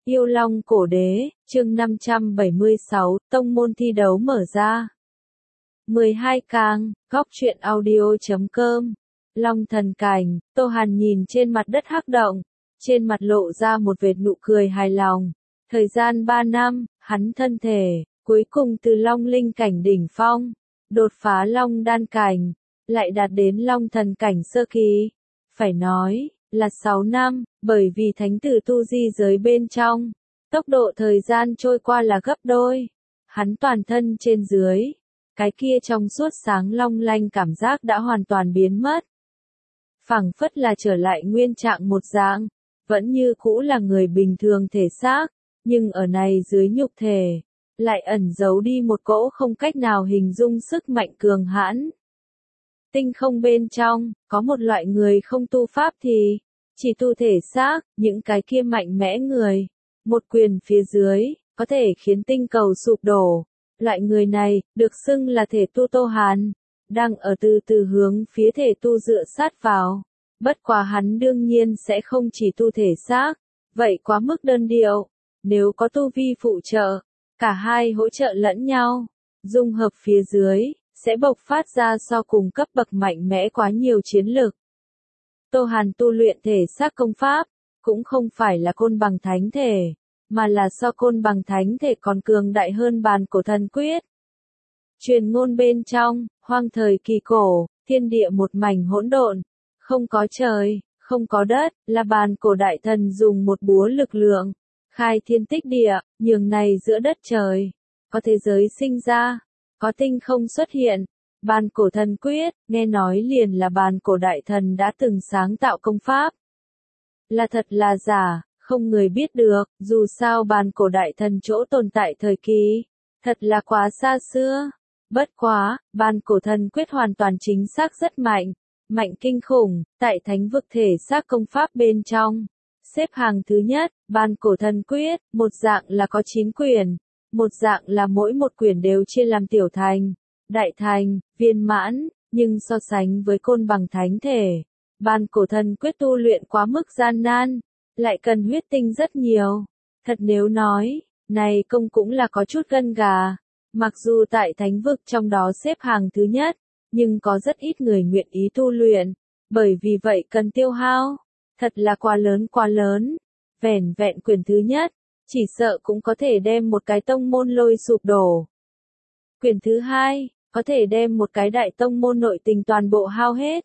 Yêu Long Cổ Đế, chương 576, tông môn thi đấu mở ra. 12 Cang, góc truyện audio.com. Long thần cảnh, Tô Hàn nhìn trên mặt đất hắc động, trên mặt lộ ra một vệt nụ cười hài lòng. Thời gian 3 năm, hắn thân thể, cuối cùng từ Long linh cảnh đỉnh phong, đột phá Long đan cảnh, lại đạt đến Long thần cảnh sơ kỳ. Phải nói là 6 năm, bởi vì thánh tử tu di giới bên trong, tốc độ thời gian trôi qua là gấp đôi. Hắn toàn thân trên dưới, cái kia trong suốt sáng long lanh cảm giác đã hoàn toàn biến mất. Phảng phất là trở lại nguyên trạng một dạng, vẫn như cũ là người bình thường thể xác, nhưng ở này dưới nhục thể, lại ẩn giấu đi một cỗ không cách nào hình dung sức mạnh cường hãn. Tinh không bên trong, có một loại người không tu pháp thì, chỉ tu thể xác, những cái kia mạnh mẽ người. Một quyền phía dưới, có thể khiến tinh cầu sụp đổ. Loại người này, được xưng là thể tu Tô Hàn, đang ở từ từ hướng phía thể tu dựa sát vào. Bất quá hắn đương nhiên sẽ không chỉ tu thể xác, vậy quá mức đơn điệu. Nếu có tu vi phụ trợ, cả hai hỗ trợ lẫn nhau, dung hợp phía dưới, sẽ bộc phát ra so cùng cấp bậc mạnh mẽ quá nhiều chiến lực. Tô Hàn tu luyện thể xác công pháp, cũng không phải là côn bằng thánh thể, mà là so côn bằng thánh thể còn cường đại hơn bàn cổ thần quyết. Truyền ngôn bên trong, hoang thời kỳ cổ, thiên địa một mảnh hỗn độn, không có trời, không có đất, là bàn cổ đại thần dùng một búa lực lượng, khai thiên tích địa, nhường này giữa đất trời, có thế giới sinh ra, có tinh không xuất hiện. Bàn cổ thần quyết, nghe nói liền là bàn cổ đại thần đã từng sáng tạo công pháp. Là thật là giả, không người biết được, dù sao bàn cổ đại thần chỗ tồn tại thời kỳ, thật là quá xa xưa. Bất quá, bàn cổ thần quyết hoàn toàn chính xác rất mạnh, mạnh kinh khủng, tại thánh vực thể xác công pháp bên trong. Xếp hàng thứ nhất, bàn cổ thần quyết, một dạng là có 9 quyển, một dạng là mỗi một quyển đều chia làm tiểu thành, đại thành, viên mãn, nhưng so sánh với côn bằng thánh thể, bàn cổ thần quyết tu luyện quá mức gian nan, lại cần huyết tinh rất nhiều. Thật nếu nói, này công cũng là có chút gân gà, mặc dù tại thánh vực trong đó xếp hàng thứ nhất, nhưng có rất ít người nguyện ý tu luyện, bởi vì vậy cần tiêu hao, thật là quá lớn, vẻn vẹn quyển thứ nhất, chỉ sợ cũng có thể đem một cái tông môn lôi sụp đổ. Quyển thứ hai, có thể đem một cái đại tông môn nội tình toàn bộ hao hết.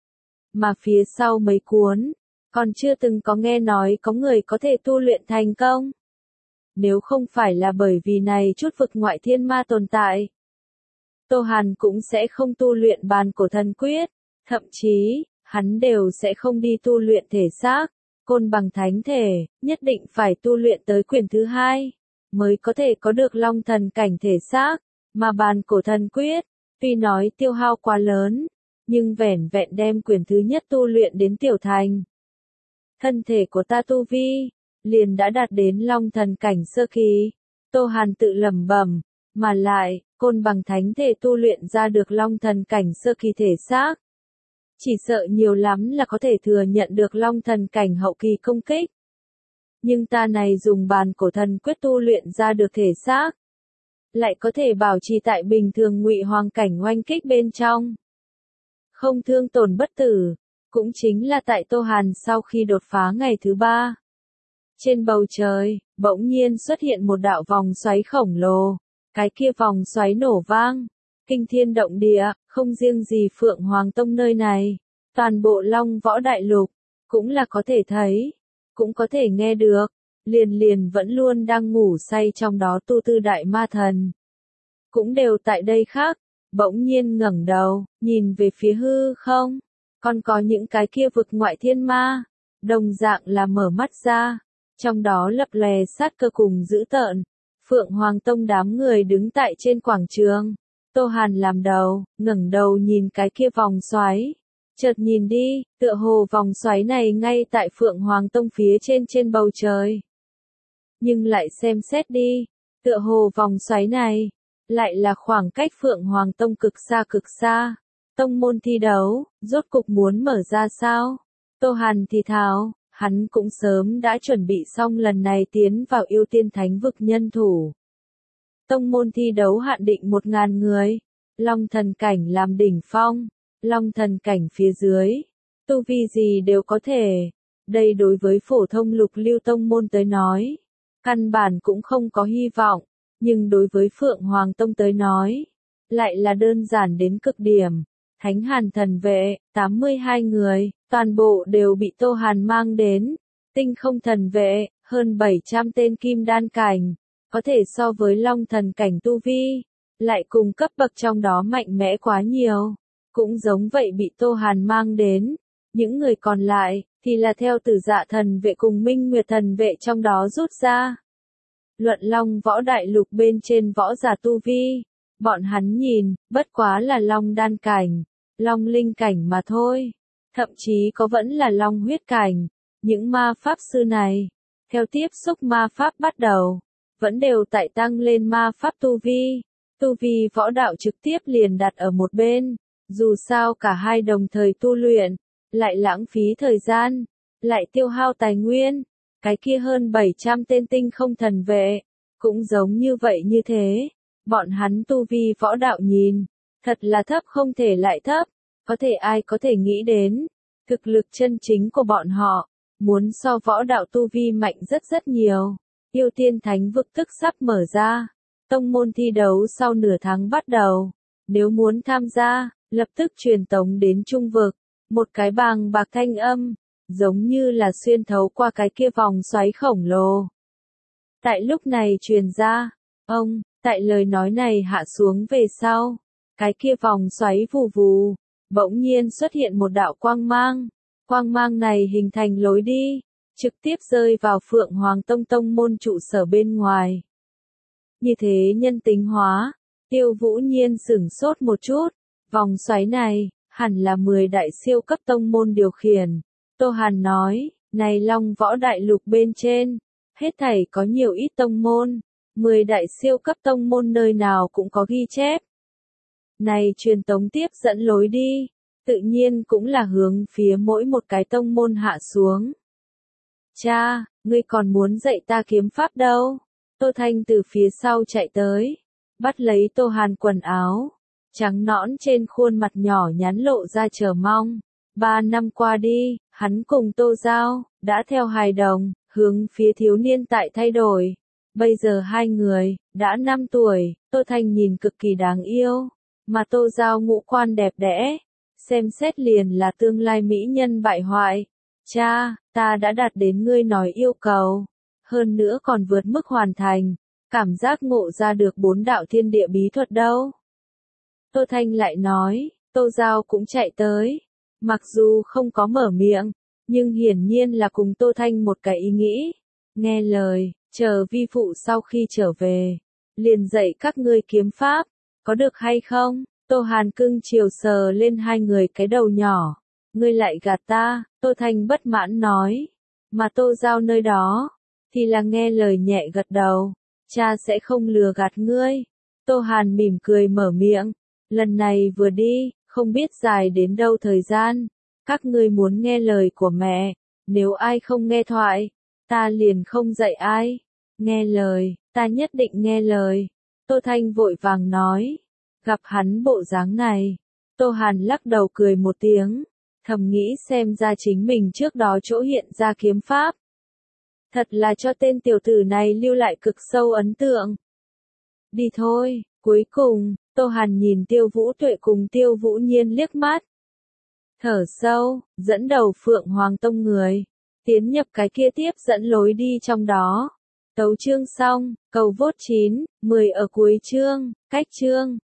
Mà phía sau mấy cuốn, còn chưa từng có nghe nói có người có thể tu luyện thành công. Nếu không phải là bởi vì này chút vực ngoại thiên ma tồn tại, Tô Hàn cũng sẽ không tu luyện bàn cổ thần quyết, thậm chí, hắn đều sẽ không đi tu luyện thể xác, côn bằng thánh thể, nhất định phải tu luyện tới quyển thứ hai, mới có thể có được long thần cảnh thể xác, mà bàn cổ thần quyết, tuy nói tiêu hao quá lớn, nhưng vẻn vẹn đem quyển thứ nhất tu luyện đến tiểu thành. Thân thể của ta tu vi, liền đã đạt đến long thần cảnh sơ kỳ, Tô Hàn tự lẩm bẩm, mà lại, côn bằng thánh thể tu luyện ra được long thần cảnh sơ kỳ thể xác. Chỉ sợ nhiều lắm là có thể thừa nhận được long thần cảnh hậu kỳ công kích. Nhưng ta này dùng bàn cổ thần quyết tu luyện ra được thể xác, lại có thể bảo trì tại bình thường ngụy hoàng cảnh oanh kích bên trong. Không thương tổn bất tử, cũng chính là tại Tô Hàn sau khi đột phá ngày thứ 3. Trên bầu trời, bỗng nhiên xuất hiện một đạo vòng xoáy khổng lồ, cái kia vòng xoáy nổ vang, kinh thiên động địa, không riêng gì Phượng Hoàng Tông nơi này, toàn bộ Long Võ Đại Lục, cũng là có thể thấy, cũng có thể nghe được, liền vẫn luôn đang ngủ say trong đó tu tư đại ma thần. Cũng đều tại đây khác, bỗng nhiên ngẩng đầu, nhìn về phía hư không, còn có những cái kia vực ngoại thiên ma, đồng dạng là mở mắt ra, trong đó lập lòe sát cơ cùng dữ tợn. Phượng Hoàng Tông đám người đứng tại trên quảng trường, Tô Hàn làm đầu, ngẩng đầu nhìn cái kia vòng xoáy, chợt nhìn đi, tựa hồ vòng xoáy này ngay tại Phượng Hoàng Tông phía trên bầu trời. Nhưng lại xem xét đi, tựa hồ vòng xoáy này, lại là khoảng cách Phượng Hoàng Tông cực xa. Tông môn thi đấu, rốt cục muốn mở ra sao? Tô Hàn thì thào, hắn cũng sớm đã chuẩn bị xong lần này tiến vào Yêu Tiên Thánh vực nhân thủ. Tông môn thi đấu hạn định 1000 người, Long thần cảnh làm đỉnh phong, Long thần cảnh phía dưới, tu vi gì đều có thể. Đây đối với phổ thông lục lưu tông môn tới nói, căn bản cũng không có hy vọng, nhưng đối với Phượng Hoàng Tông tới nói, lại là đơn giản đến cực điểm. Thánh Hàn thần vệ, 82 người, toàn bộ đều bị Tô Hàn mang đến. Tinh không thần vệ, hơn 700 tên kim đan cảnh, có thể so với Long thần cảnh tu vi, lại cùng cấp bậc trong đó mạnh mẽ quá nhiều. Cũng giống vậy bị Tô Hàn mang đến. Những người còn lại, thì là theo Tử Dạ thần vệ cùng Minh Nguyệt thần vệ trong đó rút ra. Luận Long võ đại lục bên trên võ giả tu vi, bọn hắn nhìn, bất quá là Long đan cảnh, Long linh cảnh mà thôi. Thậm chí có vẫn là Long huyết cảnh. Những ma pháp sư này, theo tiếp xúc ma pháp bắt đầu, vẫn đều tại tăng lên ma pháp tu vi. Tu vi võ đạo trực tiếp liền đặt ở một bên. Dù sao cả hai đồng thời tu luyện, lại lãng phí thời gian, lại tiêu hao tài nguyên. Cái kia hơn 700 tên tinh không thần vệ, cũng giống như vậy như thế. Bọn hắn tu vi võ đạo nhìn, thật là thấp không thể lại thấp. Có thể ai có thể nghĩ đến, thực lực chân chính của bọn họ, muốn so võ đạo tu vi mạnh rất nhiều. Yêu Tiên Thánh vực tức sắp mở ra, tông môn thi đấu sau nửa tháng bắt đầu. Nếu muốn tham gia, lập tức truyền tống đến Trung vực. Một cái bàng bạc thanh âm, giống như là xuyên thấu qua cái kia vòng xoáy khổng lồ. Tại lúc này truyền ra, tại lời nói này hạ xuống về sau, cái kia vòng xoáy vù vù, bỗng nhiên xuất hiện một đạo quang mang. Quang mang này hình thành lối đi, trực tiếp rơi vào Phượng Hoàng Tông tông môn trụ sở bên ngoài. Như thế nhân tính hóa, Tiêu Vũ Nhiên sửng sốt một chút, vòng xoáy này, hẳn là 10 đại siêu cấp tông môn điều khiển. Tô Hàn nói, này Long võ đại lục bên trên, hết thảy có nhiều ít tông môn, 10 đại siêu cấp tông môn nơi nào cũng có ghi chép. Này truyền tống tiếp dẫn lối đi, tự nhiên cũng là hướng phía mỗi một cái tông môn hạ xuống. Cha, ngươi còn muốn dạy ta kiếm pháp đâu? Tô Thanh từ phía sau chạy tới, bắt lấy Tô Hàn quần áo, trắng nõn trên khuôn mặt nhỏ nhắn lộ ra chờ mong. 3 năm qua đi, hắn cùng Tô Giao, đã theo hài đồng, hướng phía thiếu niên tại thay đổi. Bây giờ hai người, đã 5 tuổi, Tô Thanh nhìn cực kỳ đáng yêu, mà Tô Giao ngũ quan đẹp đẽ, xem xét liền là tương lai mỹ nhân bại hoại. Cha, ta đã đạt đến ngươi nói yêu cầu, hơn nữa còn vượt mức hoàn thành, cảm giác ngộ ra được 4 đạo thiên địa bí thuật đâu. Tô Thanh lại nói, Tô Giao cũng chạy tới, mặc dù không có mở miệng, nhưng hiển nhiên là cùng Tô Thanh một cái ý nghĩ. Nghe lời, chờ vi phụ sau khi trở về, liền dạy các ngươi kiếm pháp, có được hay không? Tô Hàn cưng chiều sờ lên hai người cái đầu nhỏ. Ngươi lại gạt ta, Tô Thanh bất mãn nói. Mà Tô Giao nơi đó, thì là nghe lời nhẹ gật đầu. Cha sẽ không lừa gạt ngươi. Tô Hàn mỉm cười mở miệng. Lần này vừa đi, không biết dài đến đâu thời gian. Các ngươi muốn nghe lời của mẹ, nếu ai không nghe thoại, ta liền không dạy ai. Nghe lời, ta nhất định nghe lời. Tô Thanh vội vàng nói. Gặp hắn bộ dáng này, Tô Hàn lắc đầu cười một tiếng, thầm nghĩ xem ra chính mình trước đó chỗ hiện ra kiếm pháp. Thật là cho tên tiểu tử này lưu lại cực sâu ấn tượng. Đi thôi, cuối cùng, Tô Hàn nhìn Tiêu Vũ Tuệ cùng Tiêu Vũ Nhiên liếc mắt. Thở sâu, dẫn đầu Phượng Hoàng Tông người, tiến nhập cái kia tiếp dẫn lối đi trong đó. Tấu chương xong, cầu vote 9, 10 ở cuối chương, cách chương.